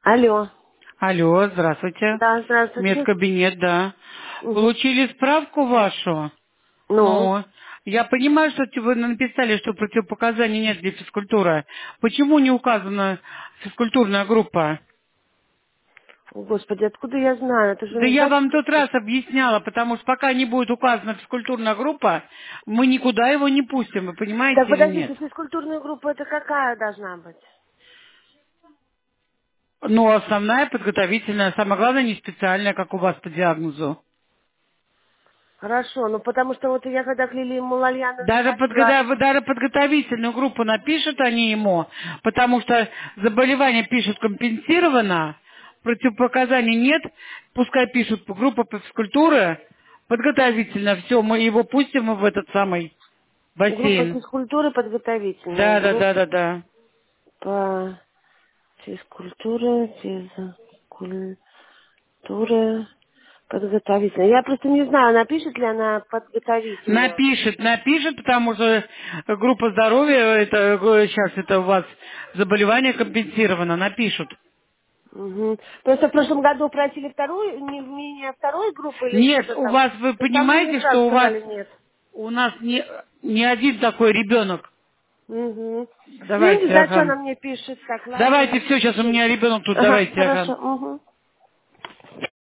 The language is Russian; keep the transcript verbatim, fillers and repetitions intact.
Алло. Алло, здравствуйте. Да, здравствуйте. Медкабинет, да. Мгм. Получили справку вашу? Ну, Ну, я понимаю, что вы написали, что противопоказаний нет для физкультуры. Почему не указана физкультурная группа? о, господи, откуда я знаю? Это же Да не я значит, вам тот что... раз объясняла, потому что пока не будет указана физкультурная группа, мы никуда его не пустим, вы понимаете Так, или нет? подождите, физкультурная группа это какая должна быть? Ну, основная подготовительная, самое главное, не специальная, как у вас по диагнозу. Хорошо, ну потому что вот я когда к Лилии Мулальяновне Даже, ходила... подгода- даже подготовительную группу напишут они ему, потому что заболевание пишут компенсировано, противопоказаний нет, пускай пишут группа по физкультуре, подготовительно, все, мы его пустим в этот самый Группа бассейн. физкультуры подготовительная. Да, да, да, Группа да, да. по физкультуре, физкультуре подготовительная. Я просто не знаю, напишет ли она подготовительную. Напишет, напишет, потому что группа здоровья, это сейчас это у вас заболевание компенсировано, напишут. Мгм. Просто в прошлом году просили вторую, не, не второй группы или Нет, что-то у там. вас, вы То там мне понимаете, сразу что у вас, сказали нет. у нас не, не один такой ребенок. Угу. Ну, не Давайте, знаю, что ага. она мне пишет. Так, ладно, Давайте, ладно. все, сейчас у Всё. меня ребенок тут, Ага, давайте, ага. хорошо. Угу.